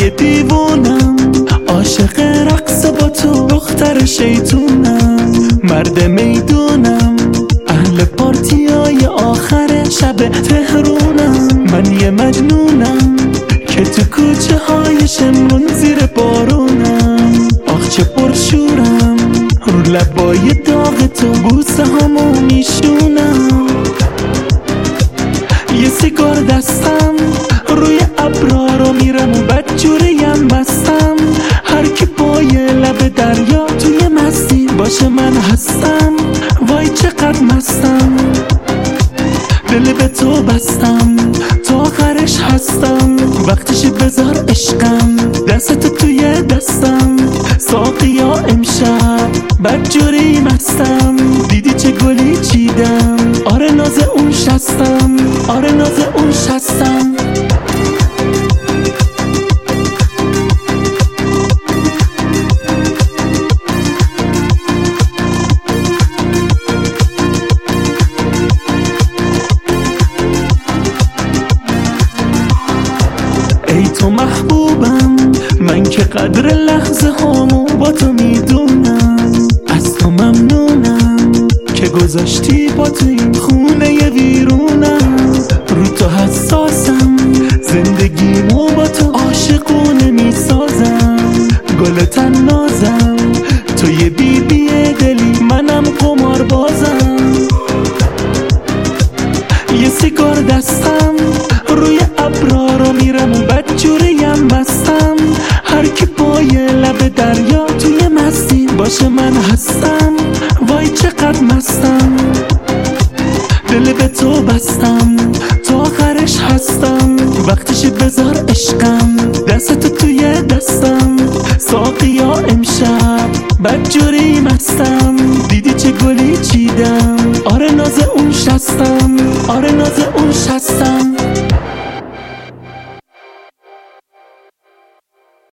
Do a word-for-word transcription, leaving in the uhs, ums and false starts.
یه دیوونم، عاشق رقص با تو، دختر شیطونم، مرد میدونم، اهل پارتیای آخر شب تهرونم. من یه مجنونم که تو کوچه های شمرون زیر بارونم. آخ چه پرشورم، رو لبای داغ تو بوسه همو میشونم. یه سیگار دستم، روی ابرا رو میرم و بدجوریم مستم. هر کی پای لب دریا توی مستی باشه من هستم. وای چقدر مستم، دل به تو بستم، تا آخرش هستم. وقتش بذار عشقم، دستت توی دستم. ساقیا امشب بدجوری مستم، دیدی چه گلی چیدم. آره ناز اون شستم، آره ناز اون شستم. ای تو محبوبم، من که قدر لحظه هامو با تو میدونم. از تو ممنونم که گذاشتی با تو این خونه ی ویرونم. رو تو حساسم، زندگیمو با تو عاشقونه میسازم. گل تنازم، تو یه بی بی دلی، منم قمار بازم. یه سیگار دستم، روی ابرا رو میرم و بدجوریم مستم. هر کی پای لب دریا توی مستی باشه من هستم. وای چقدر مستم، دل به تو بستم، تا آخرش هستم. وقتش بذار عشقم، دستت توی دستم. ساقیا امشب بدجوری مستم، دیدی چه گلی چیدم. آره ناز اون شستم، آره ناز اون شستم.